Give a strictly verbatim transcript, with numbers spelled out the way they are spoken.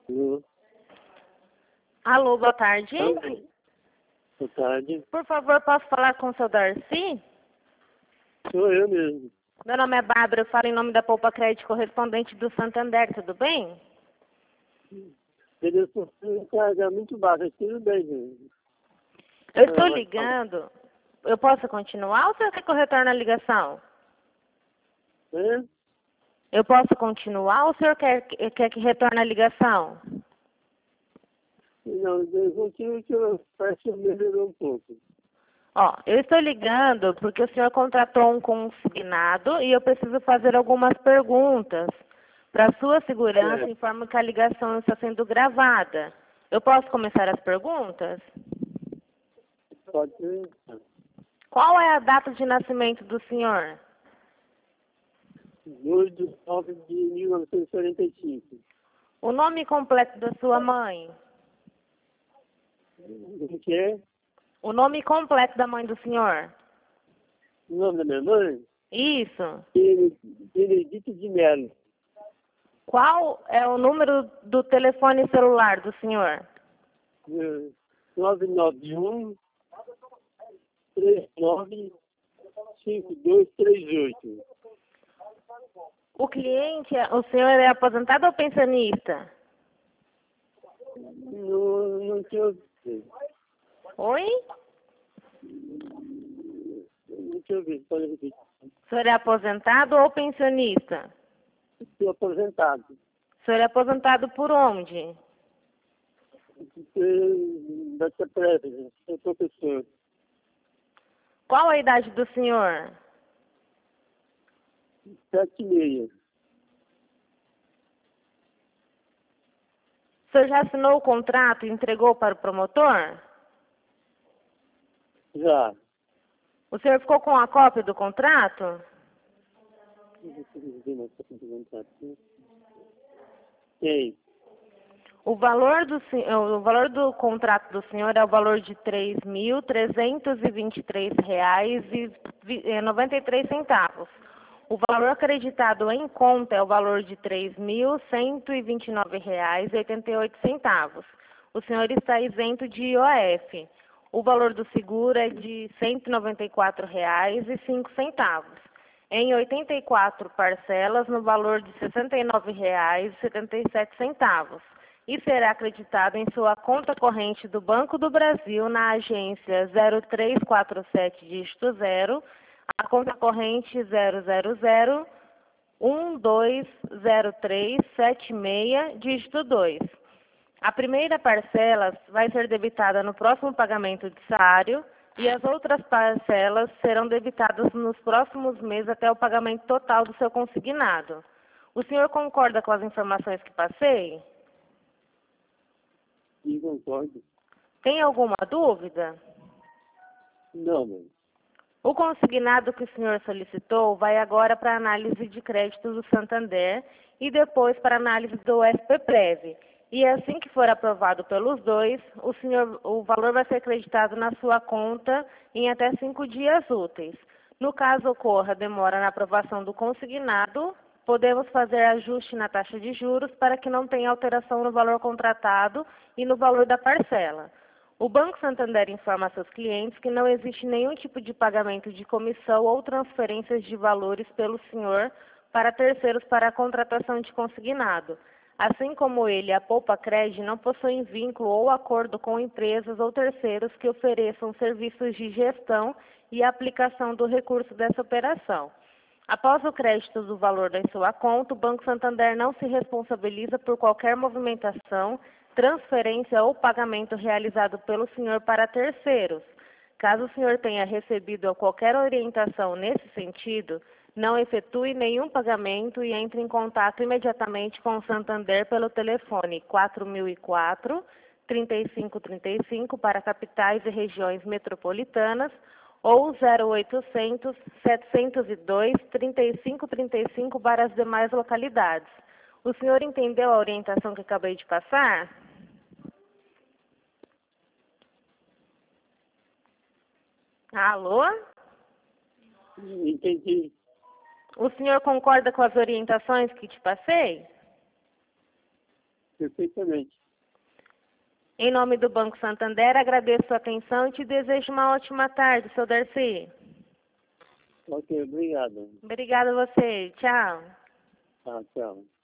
Alô? Alô, boa tarde. Alô? Boa tarde. Por favor, posso falar com o seu Darcy? Sou eu mesmo. Meu nome é Bárbara, eu falo em nome da Poupa Crédito correspondente do Santander, tudo bem? Ele é carregar muito baixo, mas tudo bem, gente. Eu estou Ah, mas ligando. Eu posso continuar ou você quer que eu retorne a ligação? É? Eu posso continuar ou o senhor quer, quer que retorne a ligação? Não, eu continuo que eu parece que melhorou um pouco. Ó, eu estou ligando porque o senhor contratou um consignado e eu preciso fazer algumas perguntas. Para sua segurança, É, informo que a ligação está sendo gravada. Eu posso começar as perguntas? pode ser. Qual é a data de nascimento do senhor? dois de nove de mil novecentos e quarenta e cinco. O nome completo da sua mãe? O que é? O nome completo da mãe do senhor? O nome da minha mãe? Isso. Benedito de Melo. Qual é o número do telefone celular do senhor? É, nove nove um, três nove, cinco dois três oito. O cliente, é- o senhor é aposentado ou pensionista? Não, não tinha ouvido. Oi? Não tinha ouvido, pode repetir. O senhor é aposentado ou pensionista? Estou aposentado. O senhor é aposentado por onde? Dessa prévia, sou professor. Qual a idade do senhor? Sete e meia. O senhor já assinou o contrato e entregou para o promotor? Já. O senhor ficou com a cópia do contrato? Tem. O valor do, sen- o valor do contrato do senhor é o valor de três mil trezentos e vinte e três reais e noventa e três centavos. O valor acreditado em conta é o valor de três mil cento e vinte e nove reais e oitenta e oito centavos. O senhor está isento de I O F. O valor do seguro é de cento e noventa e quatro reais e cinco centavos. Em oitenta e quatro parcelas no valor de sessenta e nove reais e setenta e sete centavos. E será acreditado em sua conta corrente do Banco do Brasil na agência zero três quatro sete dígito zero, a conta corrente zero zero zero um dois zero três sete seis dígito dois. A primeira parcela vai ser debitada no próximo pagamento de salário e as outras parcelas serão debitadas nos próximos meses até o pagamento total do seu consignado. O senhor concorda com as informações que passei? Sim, concordo. Tem alguma dúvida? Não, mãe. O consignado que o senhor solicitou vai agora para análise de crédito do Santander e depois para análise do S P Prev. E assim que for aprovado pelos dois, o, senhor, o valor vai ser acreditado na sua conta em até cinco dias úteis. No caso ocorra demora na aprovação do consignado, podemos fazer ajuste na taxa de juros para que não tenha alteração no valor contratado e no valor da parcela. O Banco Santander informa a seus clientes que não existe nenhum tipo de pagamento de comissão ou transferências de valores pelo senhor para terceiros para a contratação de consignado. Assim como ele, a Poupa Crédito não possuem vínculo ou acordo com empresas ou terceiros que ofereçam serviços de gestão e aplicação do recurso dessa operação. Após o crédito do valor em sua conta, o Banco Santander não se responsabiliza por qualquer movimentação, transferência ou pagamento realizado pelo senhor para terceiros. Caso o senhor tenha recebido qualquer orientação nesse sentido, não efetue nenhum pagamento e entre em contato imediatamente com o Santander pelo telefone quatro mil e quatro, trinta e cinco trinta e cinco para capitais e regiões metropolitanas ou zero oitocentos, setecentos e dois, trinta e cinco trinta e cinco para as demais localidades. O senhor entendeu a orientação que acabei de passar? Alô? Entendi. O senhor concorda com as orientações que te passei? perfeitamente. Em nome do Banco Santander, agradeço sua atenção e te desejo uma ótima tarde, seu Darcy. Ok, obrigado. Obrigada a você. Tchau. Tá, tchau.